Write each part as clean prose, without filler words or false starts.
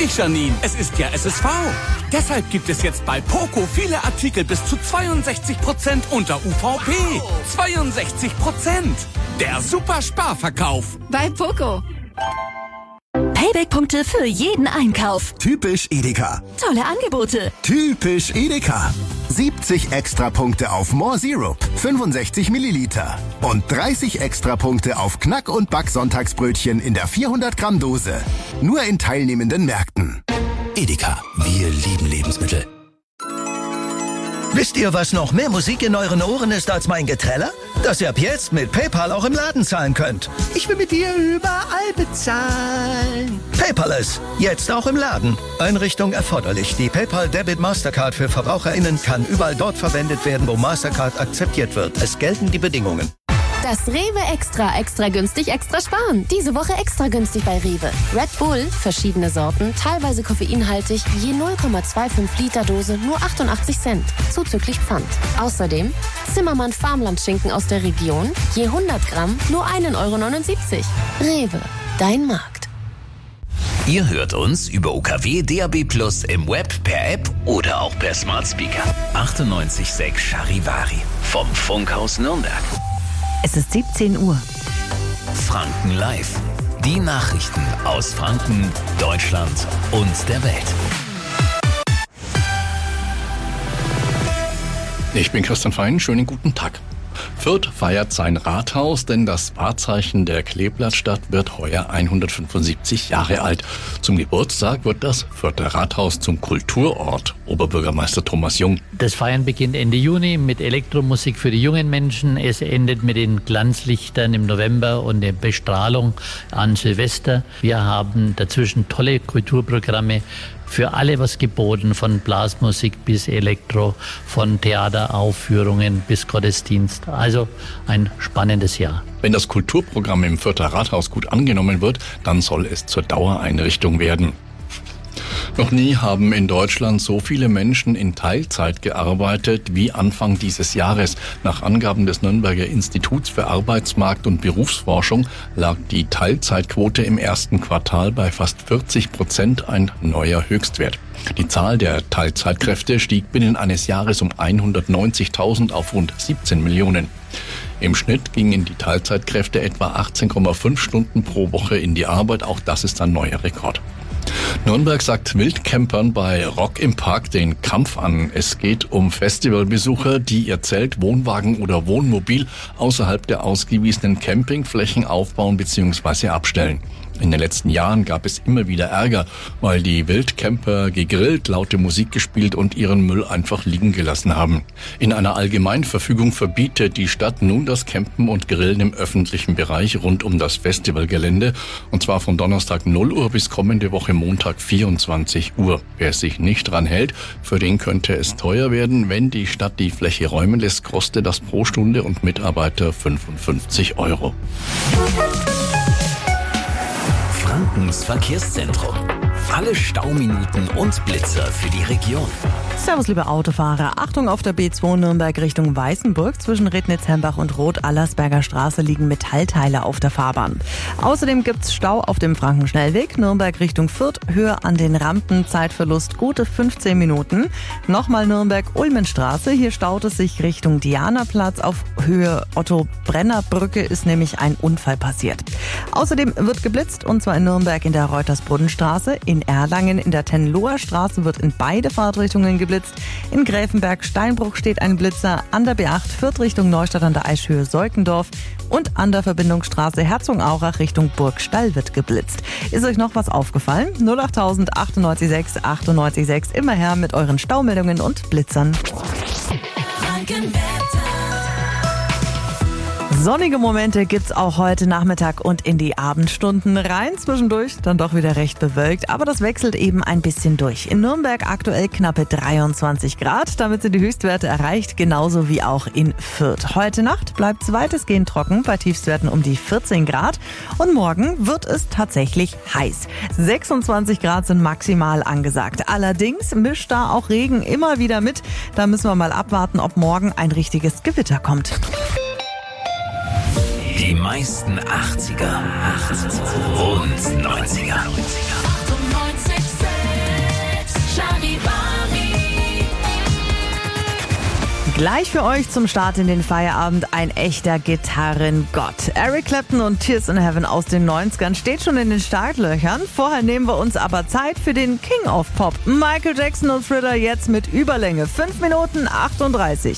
Richtig, Janine. Es ist ja SSV. Deshalb gibt es jetzt bei Poco viele Artikel bis zu 62% unter UVP. 62%. Der super Sparverkauf. Bei Poco. Payback-Punkte für jeden Einkauf. Typisch Edeka. Tolle Angebote. Typisch Edeka. 70 Extrapunkte auf More Syrup, 65 Milliliter. Und 30 Extrapunkte auf Knack- und Back-Sonntagsbrötchen in der 400 Gramm Dose. Nur in teilnehmenden Märkten. Edeka, wir lieben Lebensmittel. Wisst ihr, was noch mehr Musik in euren Ohren ist als mein Geträller? Dass ihr ab jetzt mit PayPal auch im Laden zahlen könnt. Ich will mit dir überall bezahlen. Paperless, jetzt auch im Laden. Einrichtung erforderlich. Die PayPal Debit Mastercard für VerbraucherInnen kann überall dort verwendet werden, wo Mastercard akzeptiert wird. Es gelten die Bedingungen. Das Rewe extra günstig, extra sparen. Diese Woche extra günstig bei Rewe. Red Bull, verschiedene Sorten, teilweise koffeinhaltig, je 0,25 Liter Dose, nur 88 Cent, zuzüglich Pfand. Außerdem Zimmermann Farmlandschinken aus der Region, je 100 Gramm, nur 1,79 Euro. Rewe, dein Markt. Ihr hört uns über UKW DAB+ im Web, per App oder auch per Smart Speaker. 98.6 Charivari vom Funkhaus Nürnberg. Es ist 17 Uhr. Franken Live. Die Nachrichten aus Franken, Deutschland und der Welt. Ich bin Christian Fein, schönen guten Tag. Fürth feiert sein Rathaus, denn das Wahrzeichen der Kleeblattstadt wird heuer 175 Jahre alt. Zum Geburtstag wird das Fürther Rathaus zum Kulturort. Oberbürgermeister Thomas Jung. Das Feiern beginnt Ende Juni mit Elektromusik für die jungen Menschen. Es endet mit den Glanzlichtern im November und der Bestrahlung an Silvester. Wir haben dazwischen tolle Kulturprogramme. Für alle was geboten, von Blasmusik bis Elektro, von Theateraufführungen bis Gottesdienst. Also ein spannendes Jahr. Wenn das Kulturprogramm im Fürther Rathaus gut angenommen wird, dann soll es zur Dauereinrichtung werden. Noch nie haben in Deutschland so viele Menschen in Teilzeit gearbeitet wie Anfang dieses Jahres. Nach Angaben des Nürnberger Instituts für Arbeitsmarkt- und Berufsforschung lag die Teilzeitquote im ersten Quartal bei fast 40%, ein neuer Höchstwert. Die Zahl der Teilzeitkräfte stieg binnen eines Jahres um 190.000 auf rund 17 Millionen. Im Schnitt gingen die Teilzeitkräfte etwa 18,5 Stunden pro Woche in die Arbeit. Auch das ist ein neuer Rekord. Nürnberg sagt Wildcampern bei Rock im Park den Kampf an. Es geht um Festivalbesucher, die ihr Zelt, Wohnwagen oder Wohnmobil außerhalb der ausgewiesenen Campingflächen aufbauen bzw. abstellen. In den letzten Jahren gab es immer wieder Ärger, weil die Wildcamper gegrillt, laute Musik gespielt und ihren Müll einfach liegen gelassen haben. In einer Allgemeinverfügung verbietet die Stadt nun das Campen und Grillen im öffentlichen Bereich rund um das Festivalgelände, und zwar von Donnerstag 0 Uhr bis kommende Woche Montag 24 Uhr. Wer sich nicht dran hält, für den könnte es teuer werden. Wenn die Stadt die Fläche räumen lässt, kostet das pro Stunde und Mitarbeiter 55 Euro. Frankens Verkehrszentrum. Alle Stauminuten und Blitzer für die Region. Servus, liebe Autofahrer. Achtung, auf der B2 Nürnberg Richtung Weißenburg. Zwischen Rednitz-Hembach und Rot-Allersberger Straße liegen Metallteile auf der Fahrbahn. Außerdem gibt's Stau auf dem Frankenschnellweg. Nürnberg Richtung Fürth. Höhe an den Rampen. Zeitverlust gute 15 Minuten. Nochmal Nürnberg-Ulmenstraße. Hier staut es sich Richtung Dianaplatz. Auf Höhe Otto-Brenner-Brücke ist nämlich ein Unfall passiert. Außerdem wird geblitzt, und zwar in Nürnberg in der Reutersbrunn-Straße. In Erlangen in der Tenloher Straße wird in beide Fahrtrichtungen geblitzt. In Gräfenberg-Steinbruch steht ein Blitzer. An der B8 Fürth Richtung Neustadt an der Eichhöhe Solkendorf. Und an der Verbindungsstraße Herzogenaurach Richtung Burgstall wird geblitzt. Ist euch noch was aufgefallen? 08000 98 98 6. Immer her mit euren Staumeldungen und Blitzern. Sonnige Momente gibt's auch heute Nachmittag und in die Abendstunden rein. Zwischendurch dann doch wieder recht bewölkt, aber das wechselt eben ein bisschen durch. In Nürnberg aktuell knappe 23 Grad. Damit sind die Höchstwerte erreicht, genauso wie auch in Fürth. Heute Nacht bleibt es weitestgehend trocken, bei Tiefstwerten um die 14 Grad. Und morgen wird es tatsächlich heiß. 26 Grad sind maximal angesagt. Allerdings mischt da auch Regen immer wieder mit. Da müssen wir mal abwarten, ob morgen ein richtiges Gewitter kommt. Die meisten 80er und 90er. Gleich für euch zum Start in den Feierabend ein echter Gitarrengott. Eric Clapton und Tears in Heaven aus den 90ern steht schon in den Startlöchern. Vorher nehmen wir uns aber Zeit für den King of Pop. Michael Jackson und Thriller jetzt mit Überlänge. 5 Minuten 38.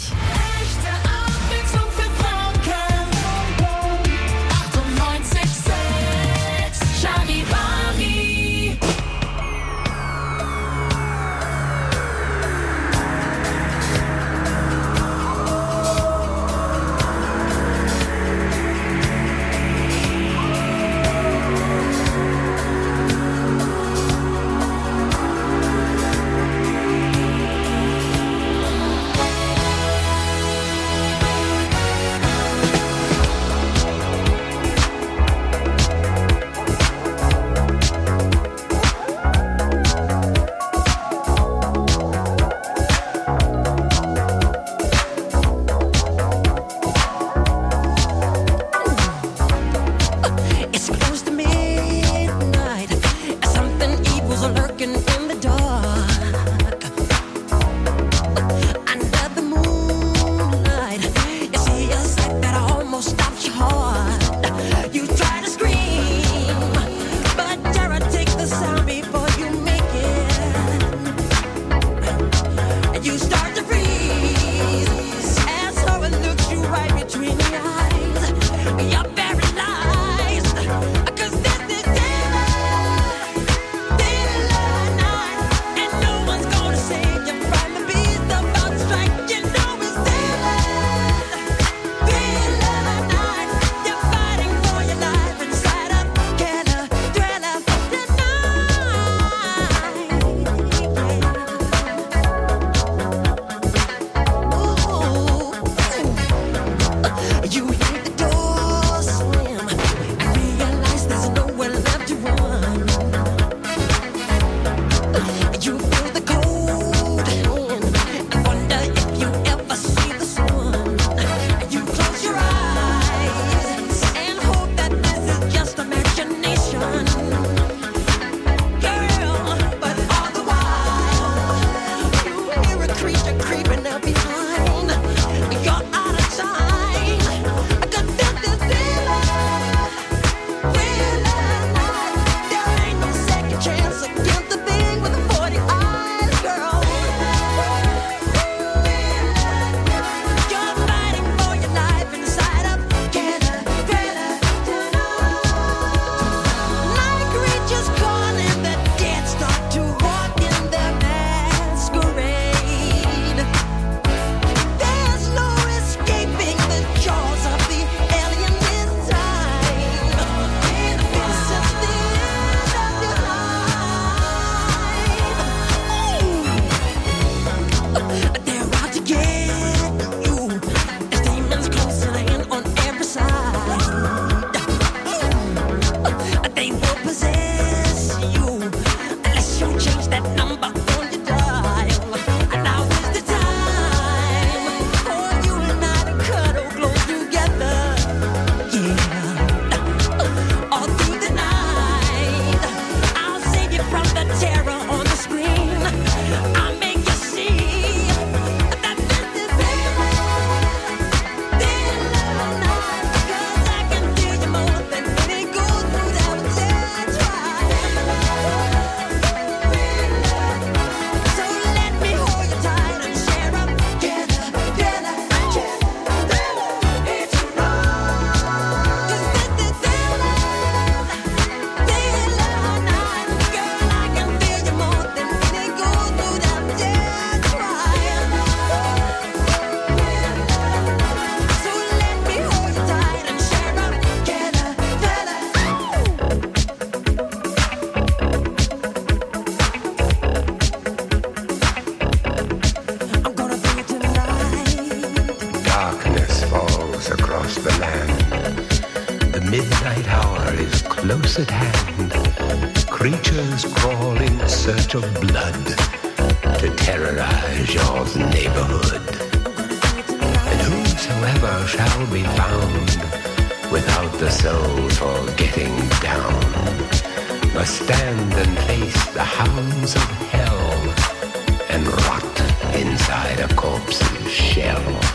midnight hour is close at hand. Creatures crawl in search of blood to terrorize your neighborhood. And whosoever shall be found without the soul for getting down must stand and face the hounds of hell and rot inside a corpse's shell.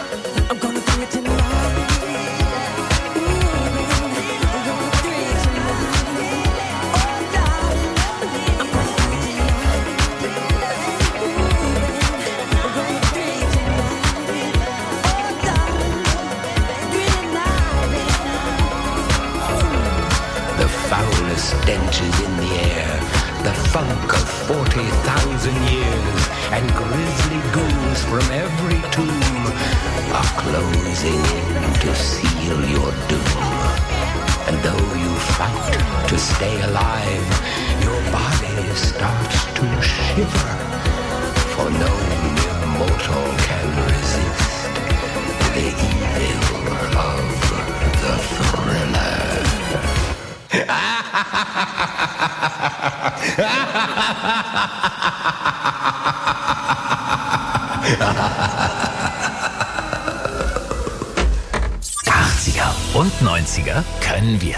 for 40,000 years, and grisly ghouls from every tomb are closing in to seal your doom. And though you fight to stay alive, your body starts to shiver, for no mere mortal can resist the evil of the Thriller. Und 90er können wir.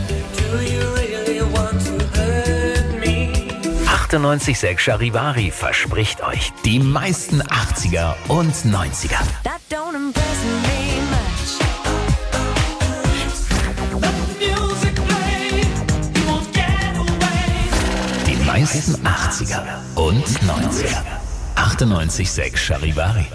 98,6 Charivari verspricht euch die meisten 80er und 90er. Die meisten 80er und 90er. 98,6 Charivari.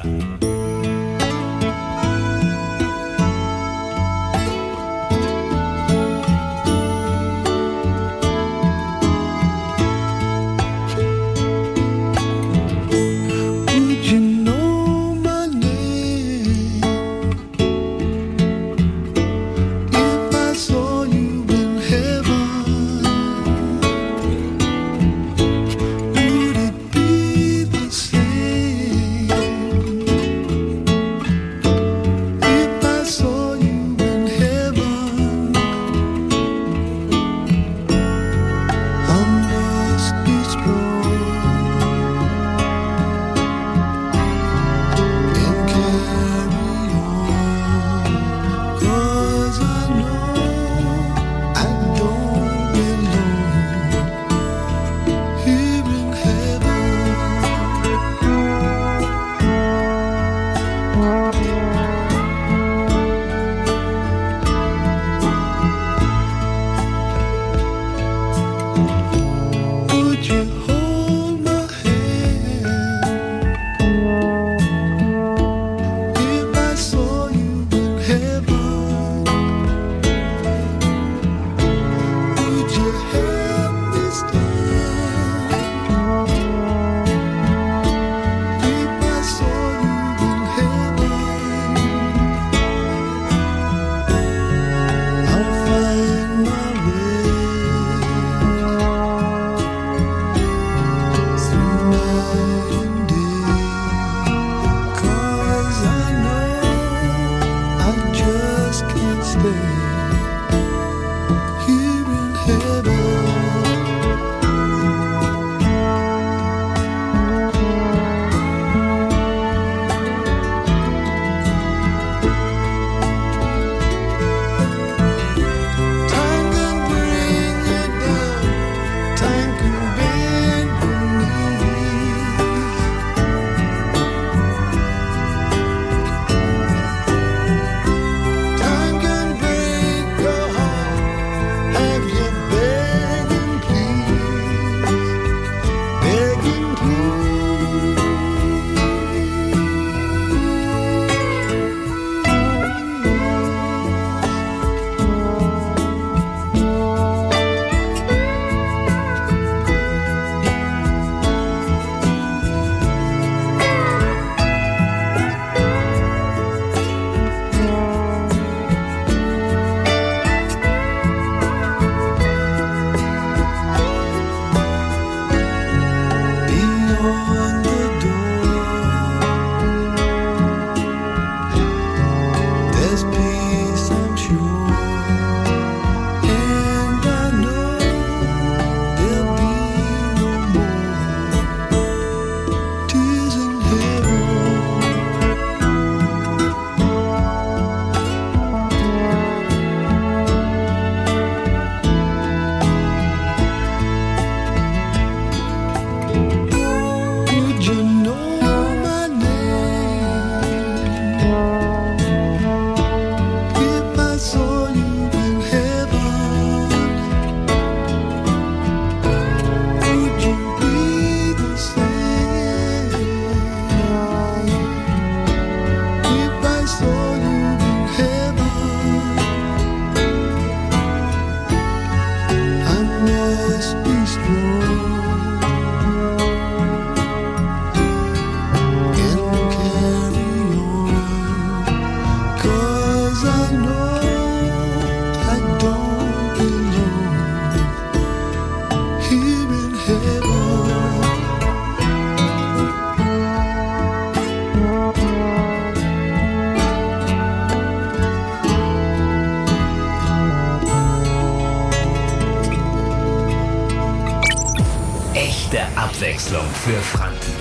Abwechslung für Franken.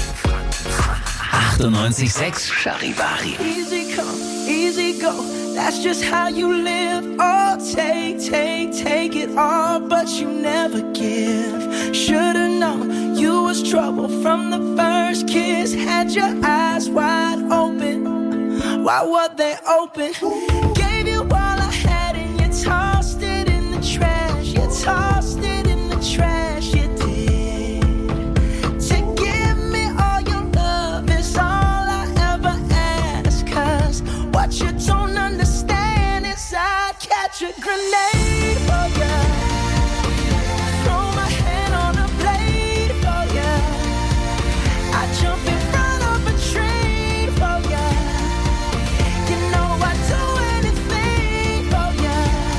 98,6 Charivari. Easy come, easy go. That's just how you live. Oh, take it all, but you never give. Should've known you was trouble from the first kiss. Had your eyes wide open. Why were they open? Gave you all I had and you tossed it in the trash. You tossed it in the trash. You did. To give me all your love is all I ever ask. 'Cause what you don't understand is I'd catch a grenade for ya. Throw my hand on a blade for ya. I'd jump in front of a train for ya. You know I'd do anything for ya.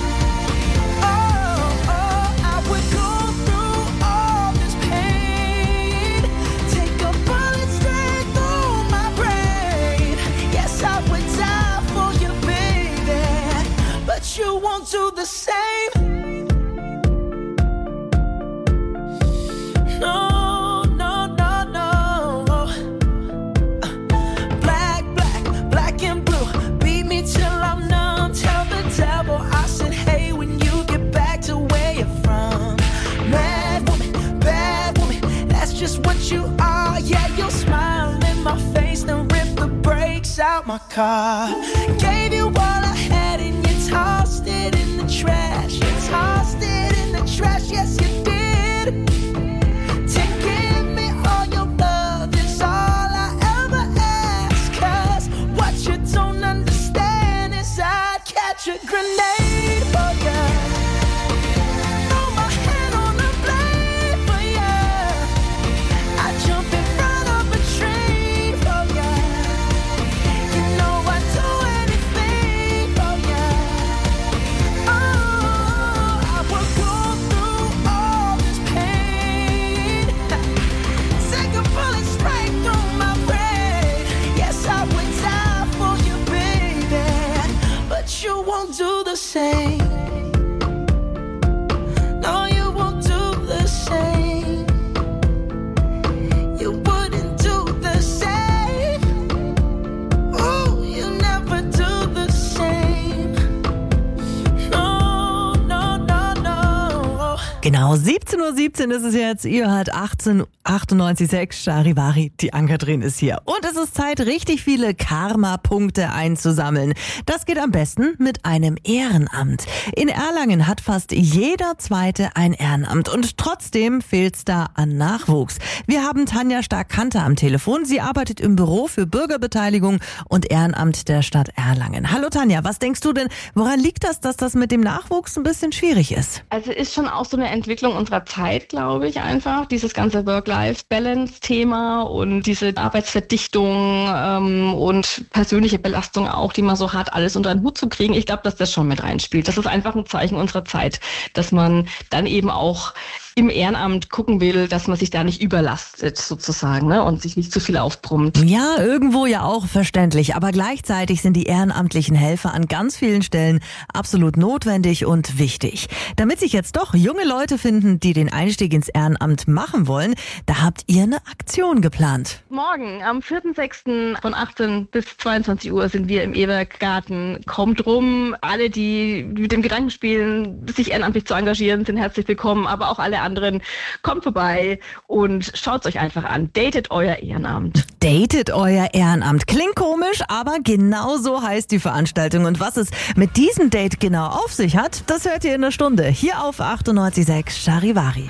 Oh, I would go through all this pain. Take a bullet straight through my brain. Yes, I would die for you, baby. But you won't do the same. No, no, no, no. Black and blue. Beat me till I'm numb. Tell the devil I said, hey, when you get back to where you're from. Bad woman, that's just what you are. Yeah, you'll smile in my face, then rip the brakes out my car. Gave you all I had and you tossed it in the trash. You tossed it in the trash, yes you did. To give me all your love is all I ever ask. 'Cause what you don't understand is I'd catch a grenade for ya. Throw my hand on a blade for ya. I'd jump in front of a train for ya. You know I'd do anything for ya. Oh, I would go through all this pain. Take a bullet straight through my brain. Yes, I would die for you, baby. But you won't do the same. No, you won't do the same. You wouldn't do the same. Oh, you never do the same. No, no, no, no. Genau, 17:17 Uhr ist es jetzt. Ihr hört 98,6 Charivari. Die Ann-Kathrin ist hier. Und es ist Zeit, richtig viele Karma-Punkte einzusammeln. Das geht am besten mit einem Ehrenamt. In Erlangen hat fast jeder Zweite ein Ehrenamt. Und trotzdem fehlt's da an Nachwuchs. Wir haben Tanja Stark-Kanter am Telefon. Sie arbeitet im Büro für Bürgerbeteiligung und Ehrenamt der Stadt Erlangen. Hallo Tanja, was denkst du denn, woran liegt das, dass das mit dem Nachwuchs ein bisschen schwierig ist? Also ist schon auch so eine Entwicklung unserer Zeit, glaube ich, einfach. Dieses ganze Work-Life-Balance-Thema und diese Arbeitsverdichtung und persönliche Belastung auch, die man so hat, alles unter den Hut zu kriegen. Ich glaube, dass das schon mit reinspielt. Das ist einfach ein Zeichen unserer Zeit, dass man dann eben auch im Ehrenamt gucken will, dass man sich da nicht überlastet sozusagen, ne, und sich nicht zu viel aufbrummt. Ja, irgendwo ja auch verständlich, aber gleichzeitig sind die ehrenamtlichen Helfer an ganz vielen Stellen absolut notwendig und wichtig. Damit sich jetzt doch junge Leute finden, die den Einstieg ins Ehrenamt machen wollen, da habt ihr eine Aktion geplant. Morgen am 4.6. von 18 bis 22 Uhr sind wir im Ebergarten. Kommt rum, alle, die mit dem Gedanken spielen, sich ehrenamtlich zu engagieren, sind herzlich willkommen, aber auch alle anderen, kommt vorbei und schaut es euch einfach an. Datet euer Ehrenamt. Datet euer Ehrenamt. Klingt komisch, aber genau so heißt die Veranstaltung. Und was es mit diesem Date genau auf sich hat, das hört ihr in einer Stunde. Hier auf 98,6 Charivari.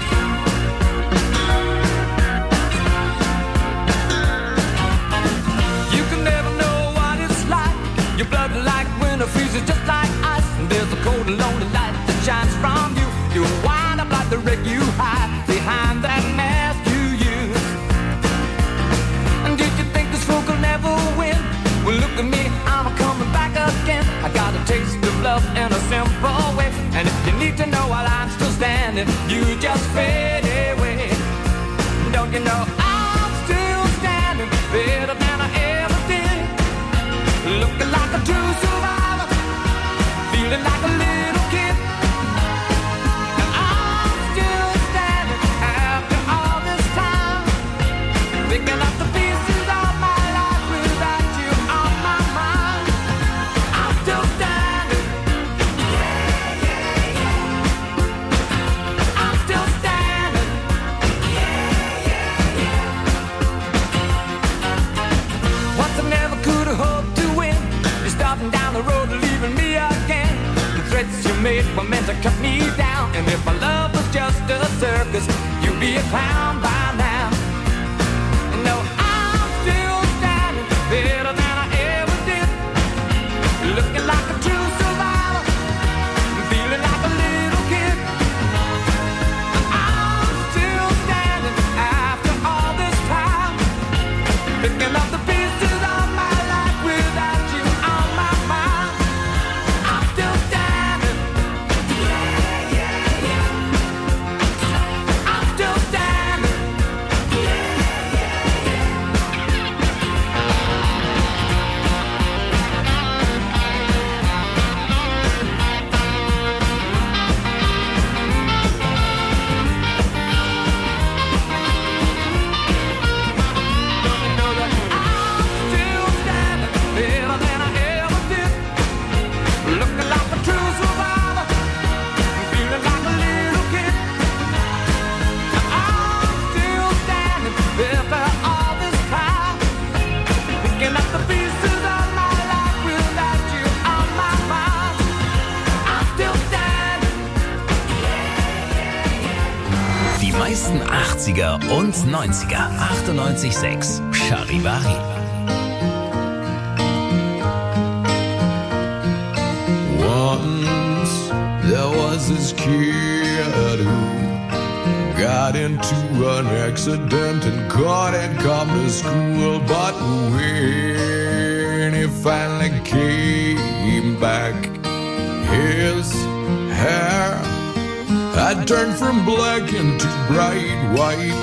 You can never know what it's like. Your blood like winter freezes just like ice. And there's a cold and lonely light that shines from you. You wind up like the wreck you hide behind that mask you use. And did you think this fool could never win? Well, look at me, I'm coming back again. I got a taste of love in a simple way. And if you need to know while I'm still standing, you just fade away. Don't you know I'm still standing better than I ever did? Looking like a true survivor, feeling like a little kid. And I'm still standing after all this time. und 90er. 98.6 Charivari. Once there was this kid who got into an accident and couldn't come to school. But when he finally came back, his hair had turned from black into bright white.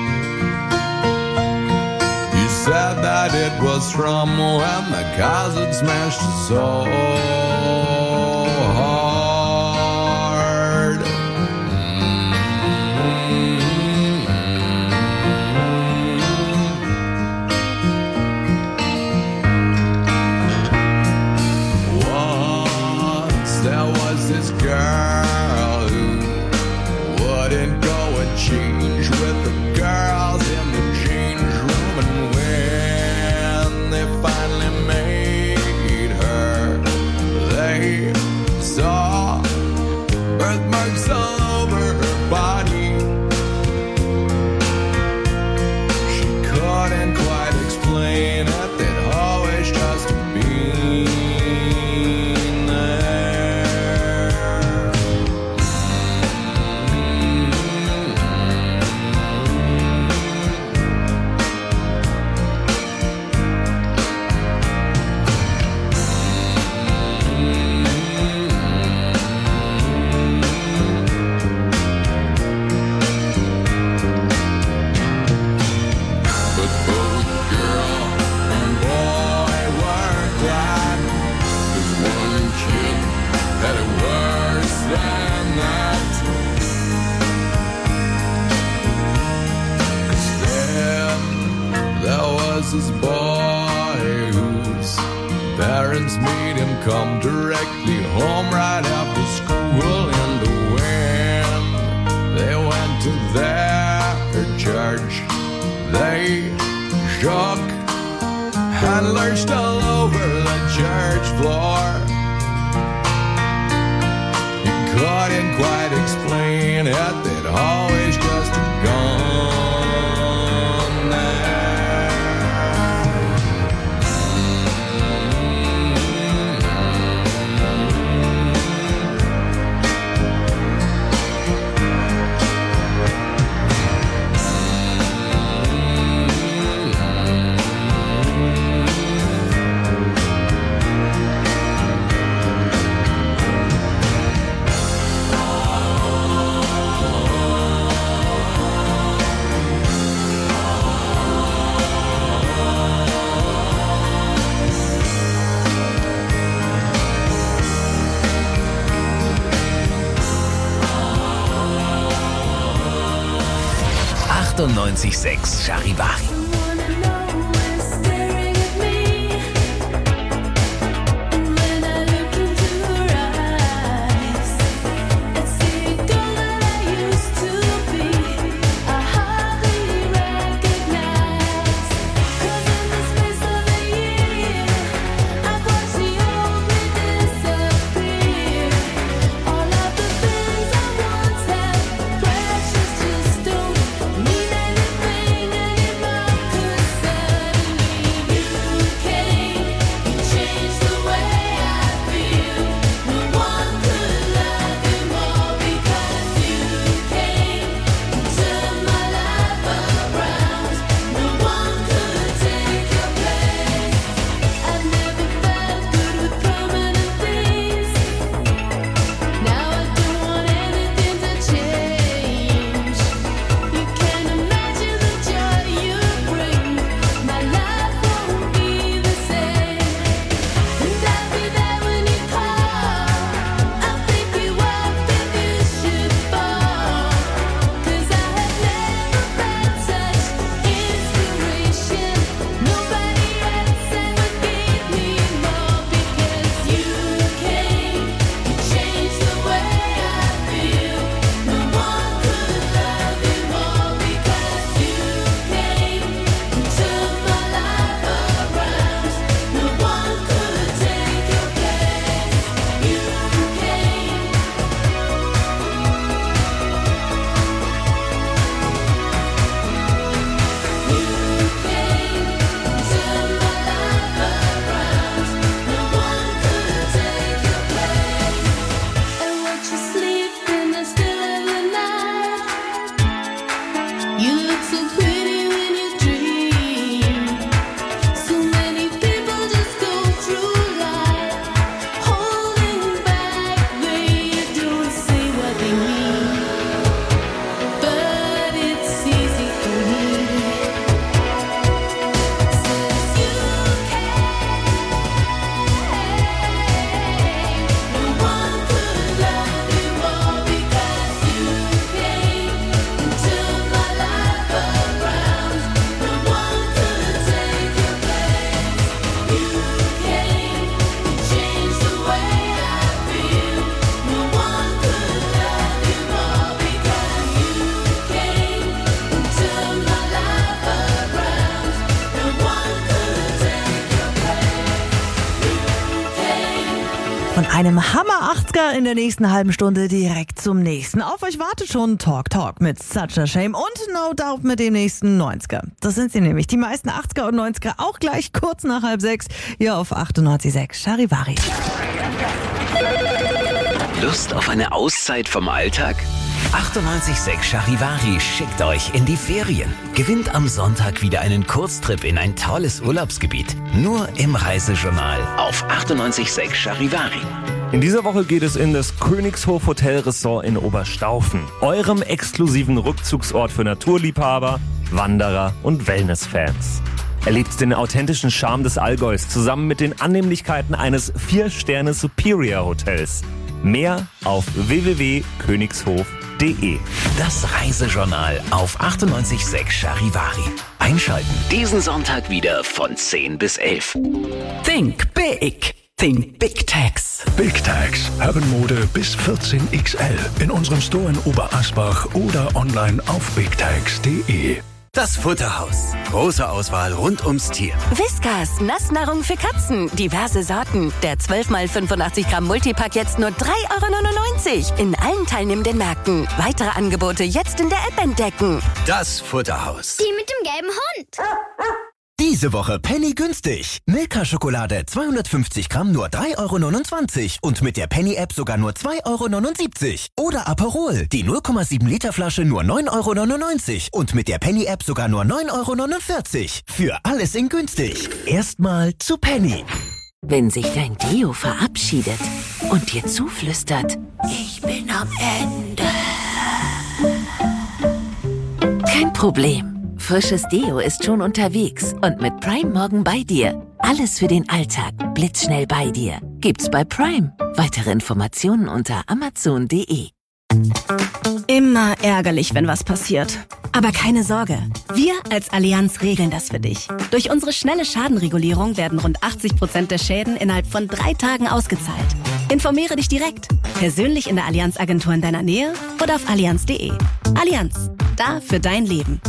He said that it was from when the cars had smashed his soul hard. Once there was this girl who wouldn't go and change with the girls in the change room, and when they finally made her, they saw birthmarks all over her body. She couldn't quite explain it, they'd always just been there. But both girl and boy were glad, 'cause one kid had it worse than that. 'Cause then there was this boy whose parents made him come directly home right after school, and when they went to their church, they shook and lurched all over the church floor. He couldn't quite explain it, they'd always just gone there. Charivari. einem Hammer 80er in der nächsten halben Stunde direkt zum nächsten. Auf euch wartet schon Talk mit Such a Shame und No Doubt mit dem nächsten 90er. Das sind sie nämlich, die meisten 80er und 90er, auch gleich kurz nach 5:30 hier auf 98.6 Charivari. Lust auf eine Auszeit vom Alltag? 98.6 Charivari schickt euch in die Ferien. Gewinnt am Sonntag wieder einen Kurztrip in ein tolles Urlaubsgebiet. Nur im Reisejournal auf 98.6 Charivari. In dieser Woche geht es in das Königshof Hotel Resort in Oberstaufen, eurem exklusiven Rückzugsort für Naturliebhaber, Wanderer und Wellnessfans. Erlebt den authentischen Charme des Allgäus zusammen mit den Annehmlichkeiten eines 4-Sterne Superior Hotels. Mehr auf www.königshof.de. Das Reisejournal auf 98.6 Charivari. Einschalten diesen Sonntag wieder von 10 bis 11. Think big. Think Big Tax. Big Tax. Herrenmode bis 14 XL. In unserem Store in Oberasbach oder online auf bigtax.de. Das Futterhaus. Große Auswahl rund ums Tier. Whiskas, Nassnahrung für Katzen. Diverse Sorten. Der 12x85 Gramm Multipack jetzt nur 3,99 € in allen teilnehmenden Märkten. Weitere Angebote jetzt in der App entdecken. Das Futterhaus. Die mit dem gelben Hund. Diese Woche Penny günstig. Milka-Schokolade 250 Gramm nur 3,29 € und mit der Penny-App sogar nur 2,79 € Oder Aperol, die 0,7 Liter Flasche nur 9,99 € und mit der Penny-App sogar nur 9,49 €. Für alles in günstig. Erstmal zu Penny. Wenn sich dein Deo verabschiedet und dir zuflüstert, ich bin am Ende. Kein Problem. Frisches Deo ist schon unterwegs und mit Prime morgen bei dir. Alles für den Alltag, blitzschnell bei dir. Gibt's bei Prime. Weitere Informationen unter amazon.de. Immer ärgerlich, wenn was passiert. Aber keine Sorge, wir als Allianz regeln das für dich. Durch unsere schnelle Schadenregulierung werden rund 80% der Schäden innerhalb von 3 Tagen ausgezahlt. Informiere dich direkt, persönlich in der Allianz-Agentur in deiner Nähe oder auf allianz.de. Allianz, da für dein Leben.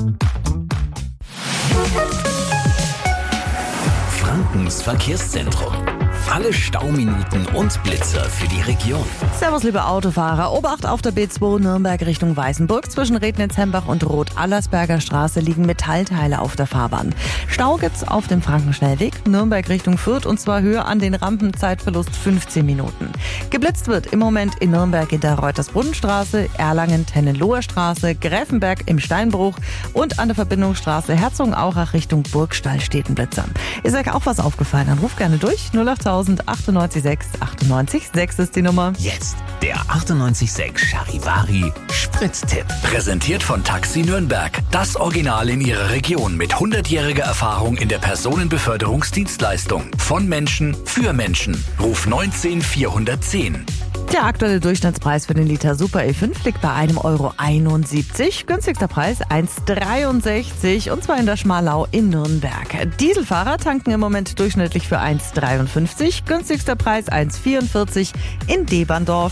Frankens Verkehrszentrum. Alle Stauminuten und Blitzer für die Region. Servus, liebe Autofahrer. Obacht auf der B2 Nürnberg Richtung Weißenburg. Zwischen Rednitz-Hembach und Roth-Allersberger Straße liegen Metallteile auf der Fahrbahn. Stau gibt's auf dem Frankenschnellweg Nürnberg Richtung Fürth und zwar höher an den Rampen, Zeitverlust 15 Minuten. Geblitzt wird im Moment in Nürnberg in der Reutersbrunnenstraße, Erlangen-Tennenloher Straße, Gräfenberg im Steinbruch und an der Verbindungsstraße Herzogenaurach Richtung Burgstall steht ein Blitzer. Ist euch auch was aufgefallen? Dann ruft gerne durch. 08000 98.6 98.6 ist die Nummer. Jetzt der 98.6 Charivari Sprittipp. Präsentiert von Taxi Nürnberg. Das Original in ihrer Region mit 100-jähriger Erfahrung in der Personenbeförderungsdienstleistung. Von Menschen für Menschen. Ruf 19410. Der aktuelle Durchschnittspreis für den Liter Super E5 liegt bei 1,71 €. Günstigster Preis 1,63 und zwar in der Schmalau in Nürnberg. Dieselfahrer tanken im Moment durchschnittlich für 1,53. Günstigster Preis 1,44 in Deberndorf.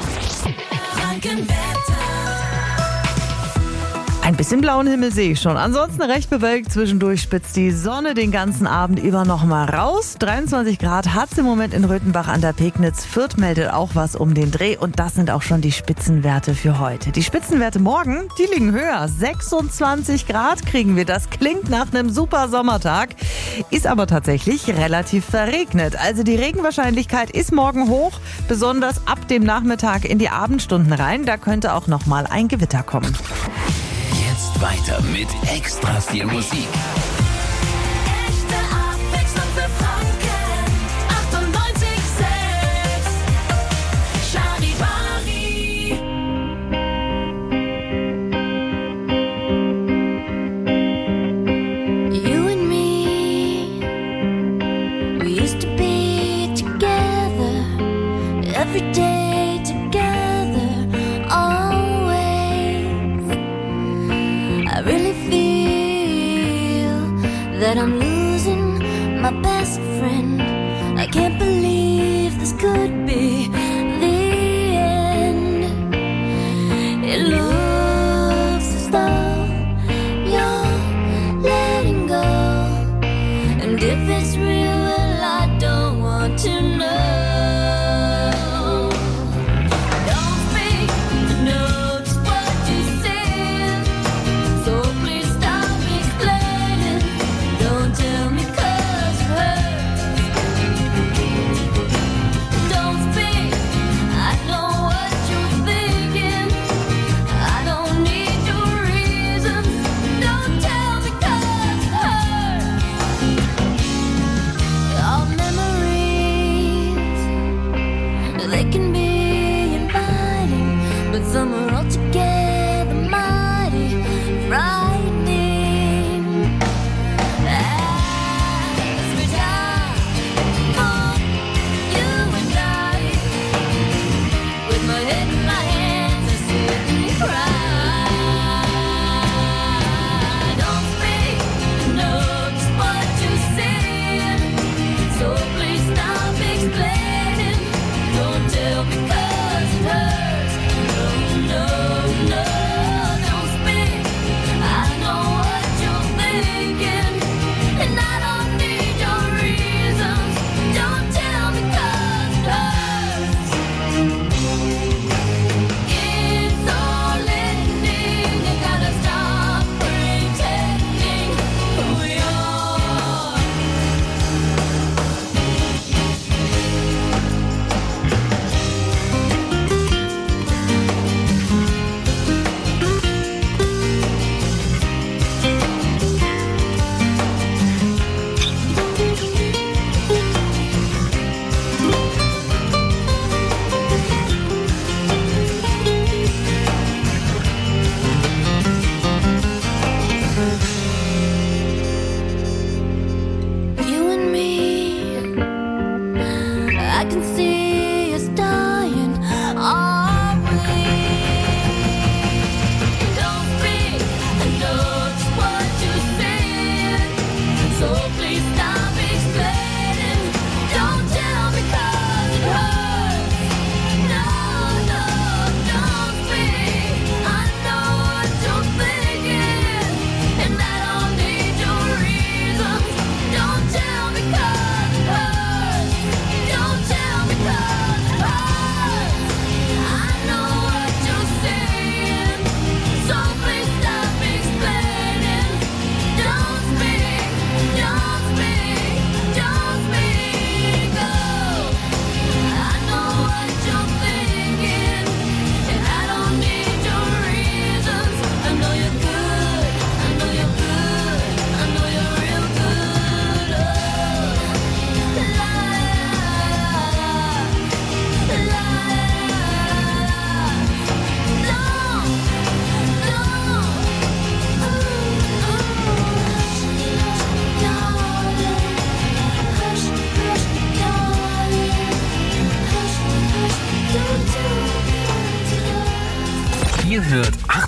Ein bisschen blauen Himmel sehe ich schon. Ansonsten recht bewölkt. Zwischendurch spitzt die Sonne den ganzen Abend über noch mal raus. 23 Grad hat es im Moment in Röthenbach an der Pegnitz. Fürth meldet auch was um den Dreh. Und das sind auch schon die Spitzenwerte für heute. Die Spitzenwerte morgen, die liegen höher. 26 Grad kriegen wir. Das klingt nach einem super Sommertag. Ist aber tatsächlich relativ verregnet. Also die Regenwahrscheinlichkeit ist morgen hoch. Besonders ab dem Nachmittag in die Abendstunden rein. Da könnte auch noch mal ein Gewitter kommen. Jetzt weiter mit extra viel Musik. Echte Abwechslung für Franken. 98.6 Charivari. You and me, we used to be together every day together, always. I really feel that I'm losing my best friend. I can't believe this could be the end. It looks as though you're letting go, and if it's real, well, I don't want to know.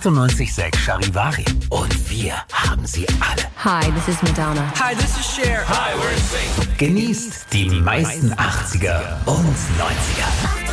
98.6 Charivari. Und wir haben sie alle. Hi, this is Madonna. Hi, this is Cher. Hi, we're NSYNC. Genießt die meisten 80er und 90er.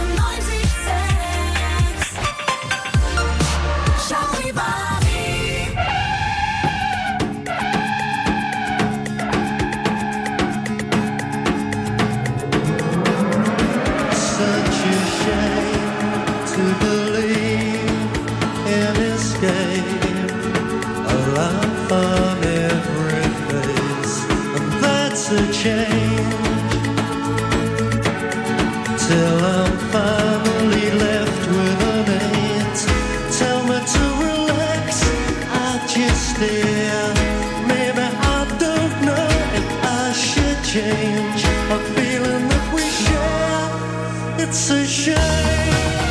Till I'm finally left with an 8. Tell me to relax, I just stare. Maybe I don't know if I should change a feeling that we share. It's a shame.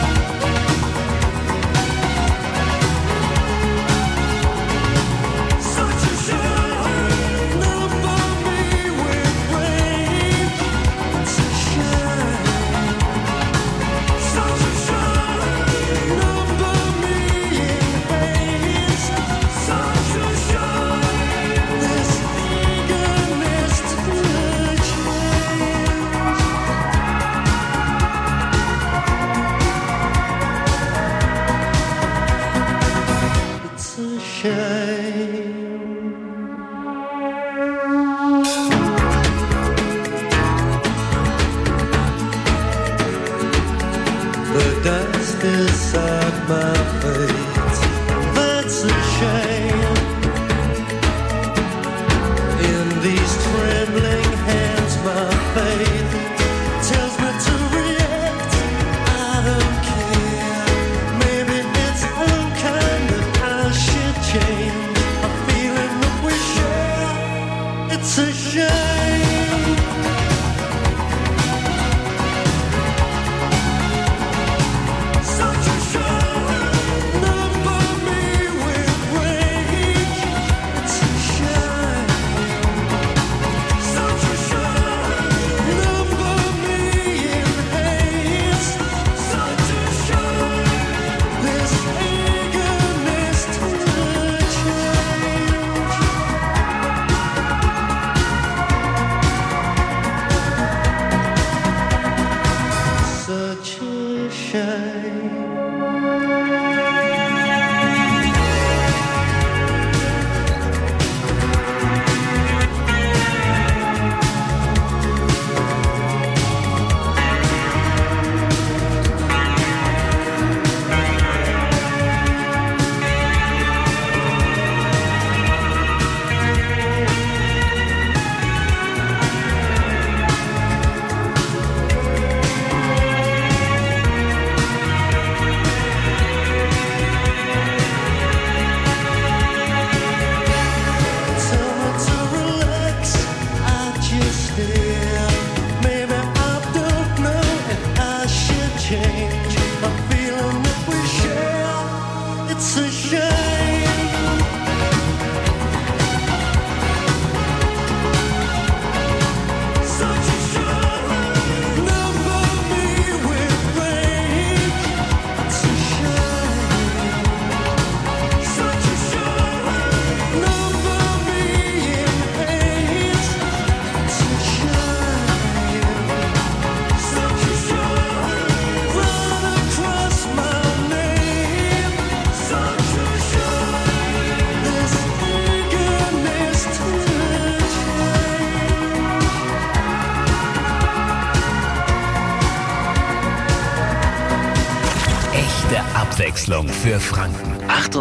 Abwechslung für Franken.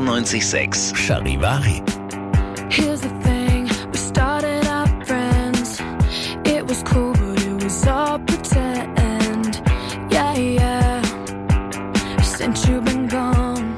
98.6 Charivari. Here's the thing, we started out friends. It was cool, but it was all pretend. Yeah, yeah, since you've been gone.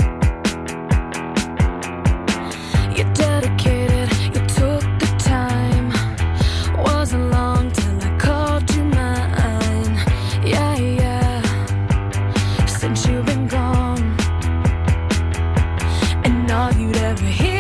You're dedicated, you took the time. Wasn't long till I called you mine. Yeah, yeah, since you've been gone. And all you'd ever hear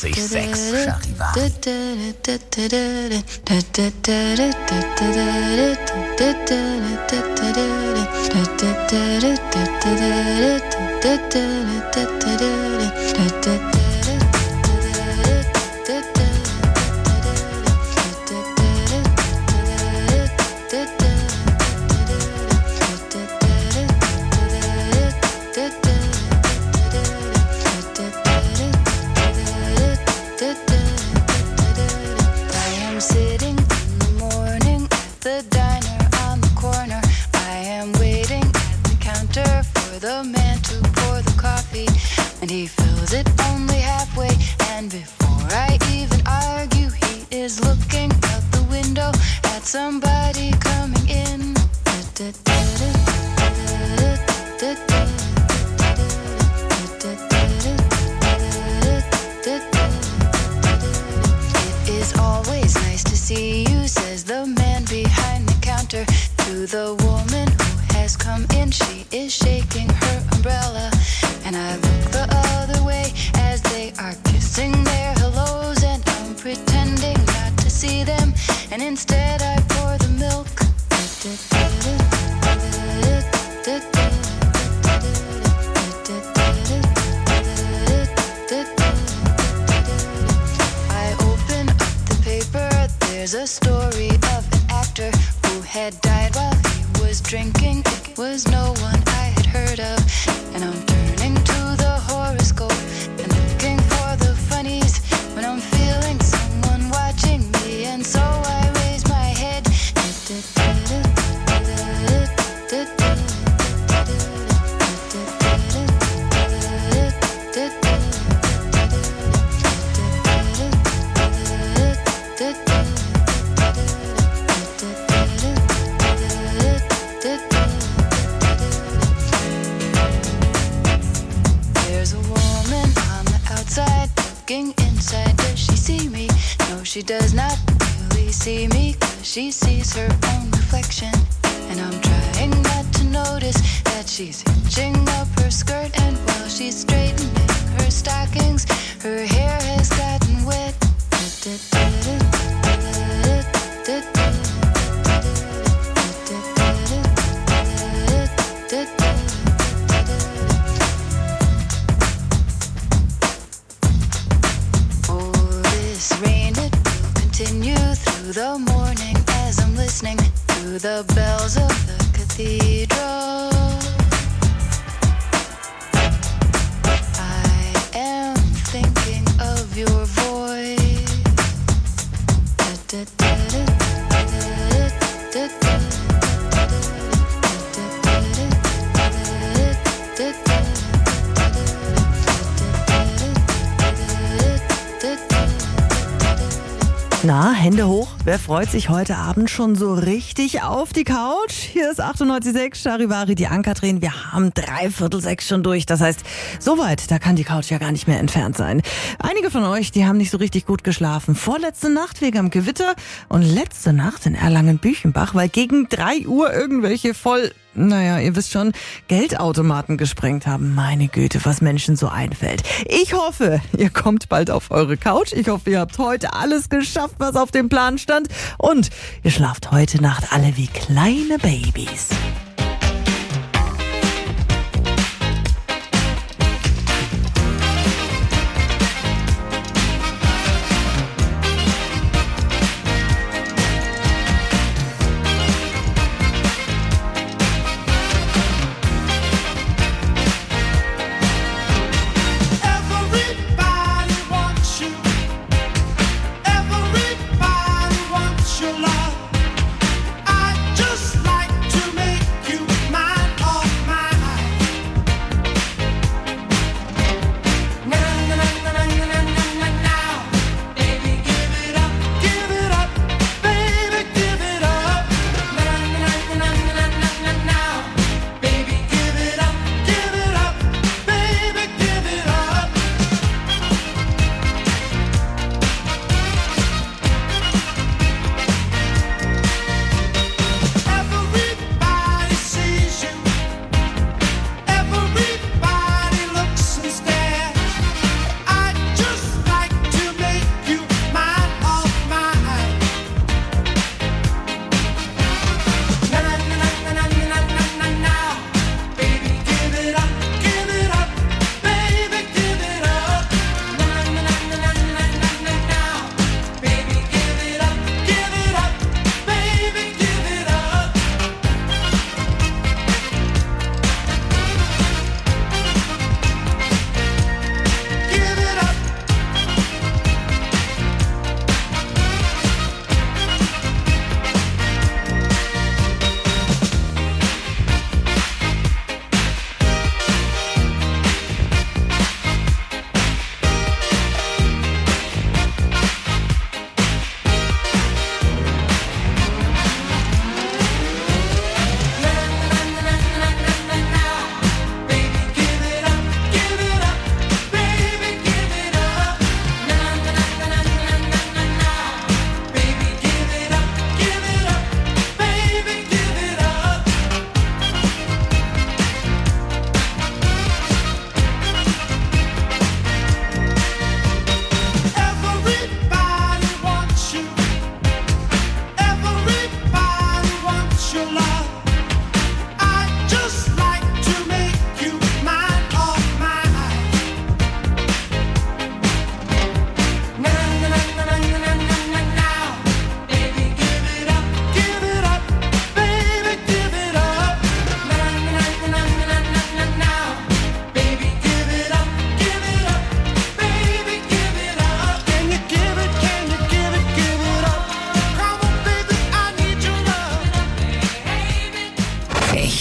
98,6 Charivari. The man to pour the coffee, and he fills it only halfway. And before I even argue, he is looking out the window at somebody coming in. It is always nice to see you, says the man behind the counter to the woman who has come in. She is shaking her umbrella, and I look the other way as they are kissing their hellos, and I'm pretending not to see them, and instead I pour the milk. I open up the paper, there's a story of an actor who had died while he was drinking. It was no one I had heard of, and I'm turning to the horoscope and looking for the funnies when I'm feeling someone watching me, and so I raise my head. There's a woman on the outside looking inside. Does she see me? No, she does not really see me, 'cause she sees her own reflection. And I'm trying not to notice that she's hitching up her skirt, and while she's straightening her stockings, her hair has gotten wet. Oh, this rain, it will continue through the morning as I'm listening to the bells of the cathedral. I am thinking of your voice. Na, Hände hoch. Wer freut sich heute Abend schon so richtig auf die Couch? Hier ist 98,6 Charivari, die Ann-Kathrin. Wir haben 5:45 schon durch. Das heißt, so weit, da kann die Couch ja gar nicht mehr entfernt sein. Einige von euch, die haben nicht so richtig gut geschlafen. Vorletzte Nacht wegen am Gewitter und letzte Nacht in Erlangen-Büchenbach, weil gegen 3 Uhr irgendwelche ihr wisst schon, Geldautomaten gesprengt haben. Meine Güte, was Menschen so einfällt. Ich hoffe, ihr kommt bald auf eure Couch. Ich hoffe, ihr habt heute alles geschafft, was auf dem Plan stand. Und ihr schlaft heute Nacht alle wie kleine Babys. Everybody wants your love. I just like to make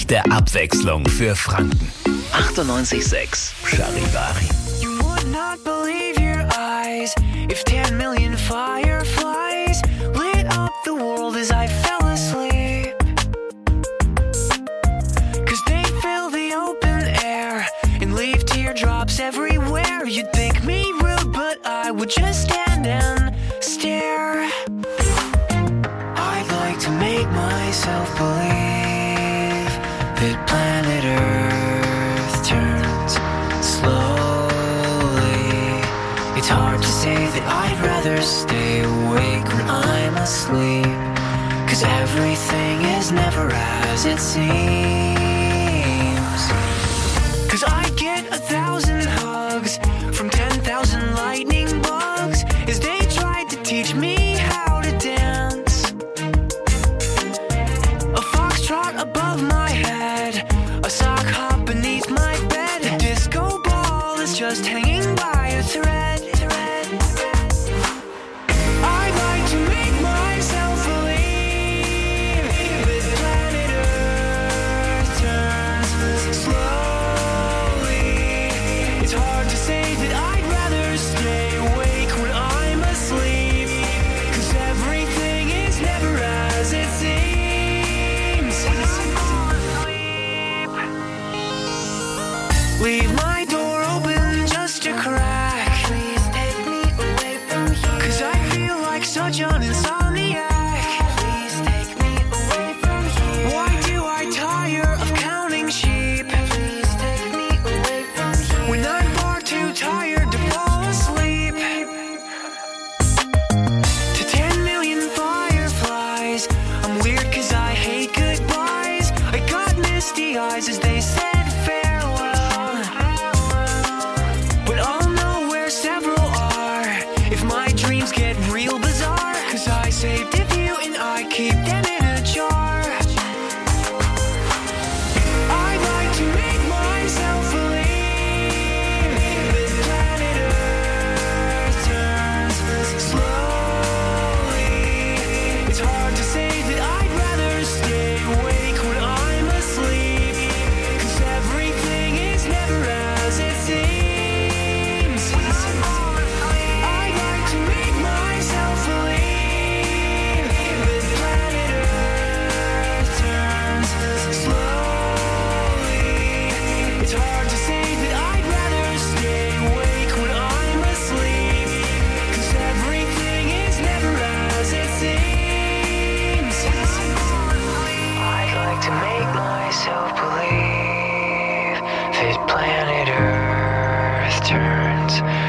echte Abwechslung für Franken. 98.6 Charivari. You would not believe your eyes if 10 million fireflies lit up the world as I fell asleep. 'Cause they fill the open air and leave teardrops everywhere. You'd think me rude, but I would just stand and stare. I'd like to make myself believe that planet Earth turns slowly. It's hard to say that I'd rather stay awake when I'm asleep, 'cause everything is never as it seems. 'Cause I get 1,000 hugs from 10,000 lightning bugs as they tried to teach me how to dance. A foxtrot above my head, a sock hop beneath my bed, a disco ball is just hanging by a thread. I'd like to make myself believe that planet Earth turns slowly. It's hard to say that I'd rather stay awake when I'm asleep, 'cause everything is never as it seems. Leave my door open just a crack. Please take me away from here, 'cause I feel like such an insomniac. Please take me away from here. Why do I tire of counting sheep? Please take me away from here, when I'm far too tired to fall asleep. To 10 million fireflies, I'm weird 'cause I hate goodbyes. I got misty eyes as they said farewell, but I'll know where several are if my dreams get real bizarre, 'cause I saved a few and I keep them in a jar. I'd like to make myself believe that planet Earth turns slowly. It's hard to say that I'd rather stay awake when I'm asleep, 'cause everything is never as it seems. I'd like to make myself believe that planet Earth turns slowly. It's hard to say that I'd rather stay awake when I'm asleep, 'cause everything is never as it seems. I'd like to make myself believe that planet Earth turns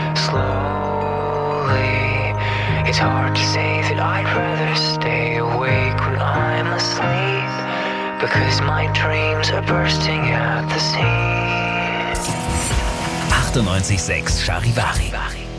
slowly. It's hard to say that I'd rather stay awake when I'm asleep, because my dreams are bursting at the seams. 98.6 Charivari.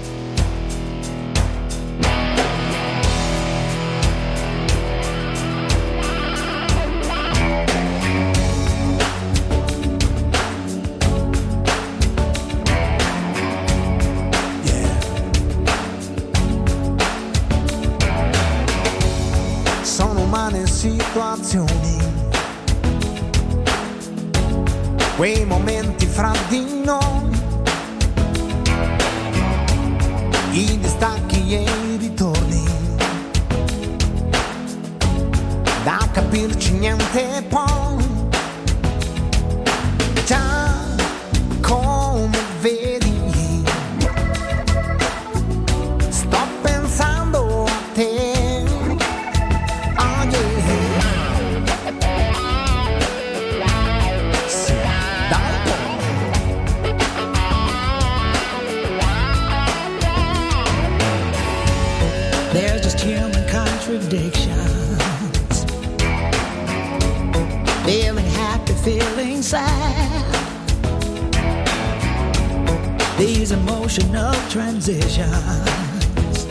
Sono umane situazioni, quei momenti fra di noi, i distacchi e i ritorni, da capirci niente poi. Già come vedi, sto pensando a te. There's just human contradictions, feeling happy, feeling sad. These emotional transitions,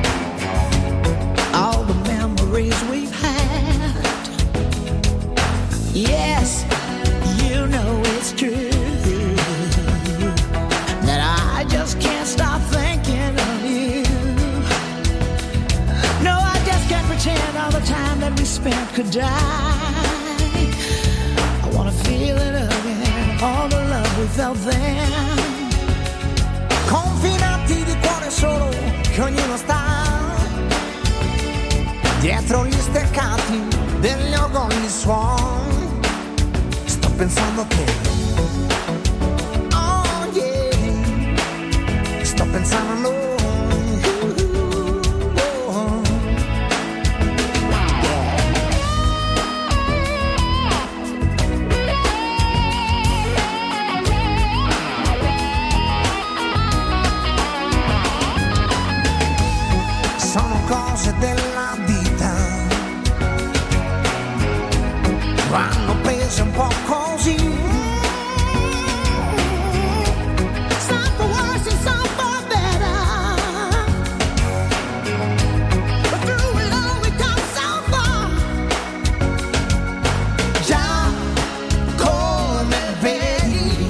all the memories we've had. Yes, you know it's true that I just can't stop thinking of you. No, I just can't pretend all the time that we spent could die. I wanna feel it again, all the love we felt then. Confinati di cuore solo, che ognuno sta dietro gli steccati degli orgogli suon. Sto pensando a te, oh yeah, sto pensando a noi. Cose della vita vanno prese un po' così. Some for worse and some for better, but through it all we come so far. Già come vedi,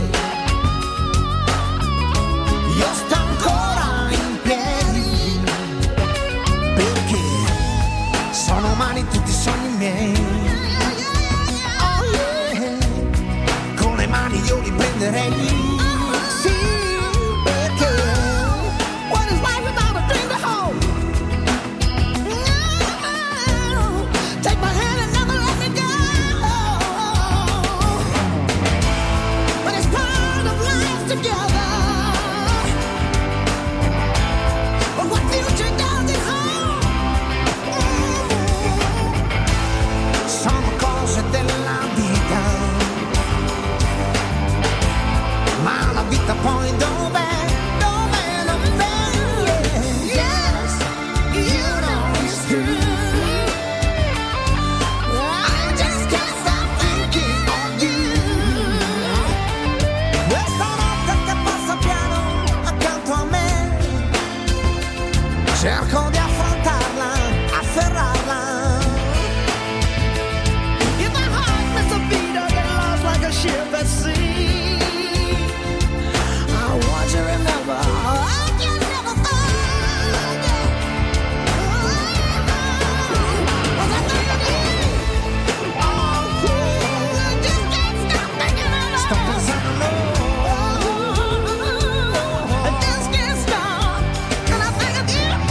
io sto ancora in piedi, perché sono umani tutti i sogni miei. Oh yeah, con le mani io li prenderei. Sì, perché what is life without a dream to hold? No, take my hand and never let me go. But it's part of life together. But what future does it hold? Sono cose della vita, ma la vita poi dov'è? Dov'è? Dov'è? Yes, you know it's true. I just can't stop thinking of you. Questa notte che passa piano accanto a me, cerco di affrontarla, afferrarla. If my heart missed a beat, I get lost like a ship at sea. I want you to remember, I can never forget. Was I thinking of you? Oh yeah, just can't stop thinking of you. Stop pensando, I just can't stop. When I think of you,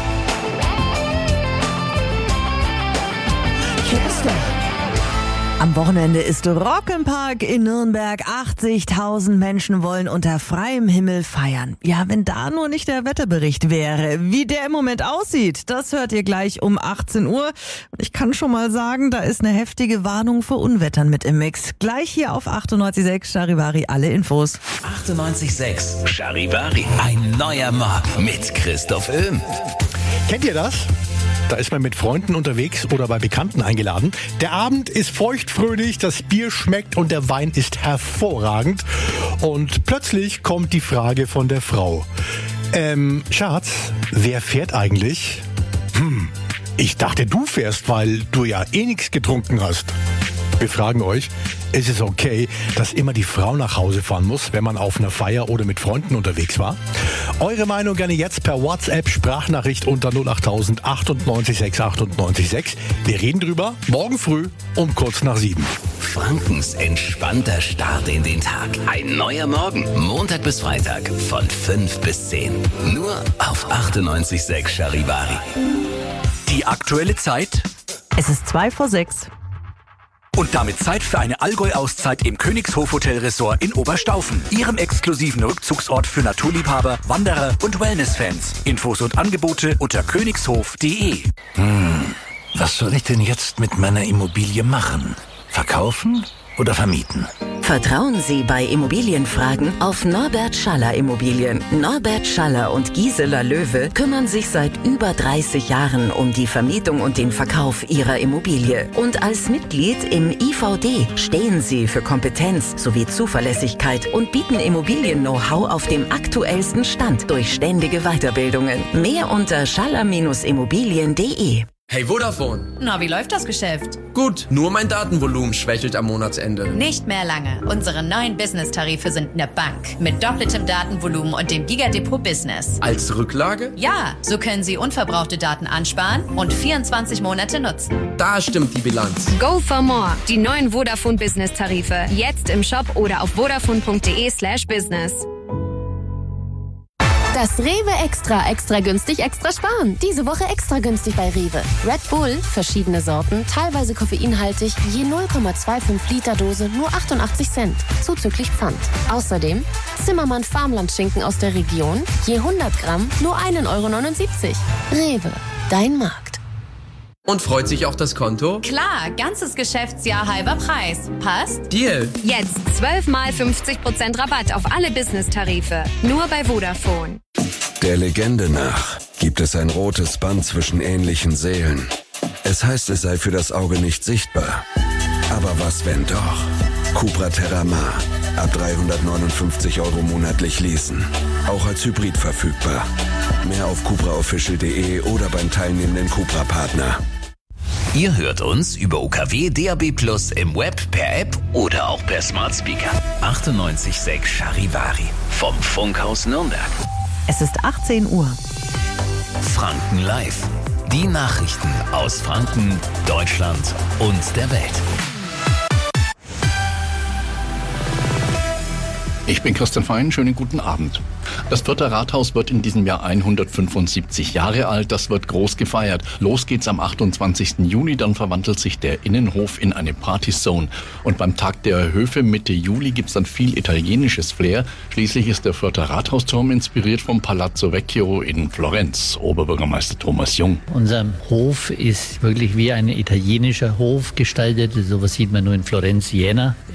can't stop. Am Wochenende ist Rock im Park in Nürnberg. 80.000 Menschen wollen unter freiem Himmel feiern. Ja, wenn da nur nicht der Wetterbericht wäre. Wie der im Moment aussieht, das hört ihr gleich um 18 Uhr. Und ich kann schon mal sagen, da ist eine heftige Warnung vor Unwettern mit im Mix. Gleich hier auf 98.6 Charivari alle Infos. 98.6 Charivari. Ein neuer Morgen mit Christoph Öhm. Kennt ihr das? Da ist man mit Freunden unterwegs oder bei Bekannten eingeladen. Der Abend ist feuchtfröhlich, das Bier schmeckt und der Wein ist hervorragend. Und plötzlich kommt die Frage von der Frau. Schatz, wer fährt eigentlich? Ich dachte, du fährst, weil du ja eh nichts getrunken hast. Wir fragen euch, ist es okay, dass immer die Frau nach Hause fahren muss, wenn man auf einer Feier oder mit Freunden unterwegs war? Eure Meinung gerne jetzt per WhatsApp, Sprachnachricht unter 08000 98 6 98 6. Wir reden drüber morgen früh um kurz nach 7. Frankens entspannter Start in den Tag. Ein neuer Morgen, Montag bis Freitag von 5 bis 10. Nur auf 98.6 Charivari. Die aktuelle Zeit? Es ist 5:06. Und damit Zeit für eine Allgäu-Auszeit im Königshof Hotel Resort in Oberstaufen. Ihrem exklusiven Rückzugsort für Naturliebhaber, Wanderer und Wellness-Fans. Infos und Angebote unter königshof.de. Was soll ich denn jetzt mit meiner Immobilie machen? Verkaufen oder vermieten? Vertrauen Sie bei Immobilienfragen auf Norbert Schaller Immobilien. Norbert Schaller und Gisela Löwe kümmern sich seit über 30 Jahren um die Vermietung und den Verkauf Ihrer Immobilie. Und als Mitglied im IVD stehen Sie für Kompetenz sowie Zuverlässigkeit und bieten Immobilien-Know-how auf dem aktuellsten Stand durch ständige Weiterbildungen. Mehr unter schaller-immobilien.de. Hey Vodafone. Na, wie läuft das Geschäft? Gut, nur mein Datenvolumen schwächelt am Monatsende. Nicht mehr lange. Unsere neuen Business-Tarife sind eine Bank. Mit doppeltem Datenvolumen und dem Gigadepot Business. Als Rücklage? Ja, so können Sie unverbrauchte Daten ansparen und 24 Monate nutzen. Da stimmt die Bilanz. Go for more. Die neuen Vodafone Business-Tarife. Jetzt im Shop oder auf vodafone.de/business. Das Rewe extra günstig, extra sparen. Diese Woche extra günstig bei Rewe. Red Bull, verschiedene Sorten, teilweise koffeinhaltig, je 0,25 Liter Dose, nur 88 Cent, zuzüglich Pfand. Außerdem Zimmermann Farmlandschinken aus der Region, je 100 Gramm, nur 1,79 €. Rewe, dein Markt. Und freut sich auch das Konto? Klar, ganzes Geschäftsjahr halber Preis. Passt? Deal. Jetzt 12 mal 50% Rabatt auf alle Business-Tarife. Nur bei Vodafone. Der Legende nach gibt es ein rotes Band zwischen ähnlichen Seelen. Es heißt, es sei für das Auge nicht sichtbar. Aber was wenn doch? Cupra Terramar. Ab 359 € monatlich leasen. Auch als Hybrid verfügbar. Mehr auf cupraofficial.de oder beim teilnehmenden Cupra-Partner. Ihr hört uns über UKW DAB+ im Web, per App oder auch per Smart Speaker. 98.6 Charivari vom Funkhaus Nürnberg. Es ist 18 Uhr. Franken Live. Die Nachrichten aus Franken, Deutschland und der Welt. Ich bin Christian Fein, schönen guten Abend. Das Fürther Rathaus wird in diesem Jahr 175 Jahre alt, das wird groß gefeiert. Los geht's am 28. Juni, dann verwandelt sich der Innenhof in eine Partyzone. Und beim Tag der Höfe Mitte Juli gibt's dann viel italienisches Flair. Schließlich ist der Fürther Rathausturm inspiriert vom Palazzo Vecchio in Florenz. Oberbürgermeister Thomas Jung. Unser Hof ist wirklich wie ein italienischer Hof gestaltet. Sowas sieht man nur in Florenz, Siena.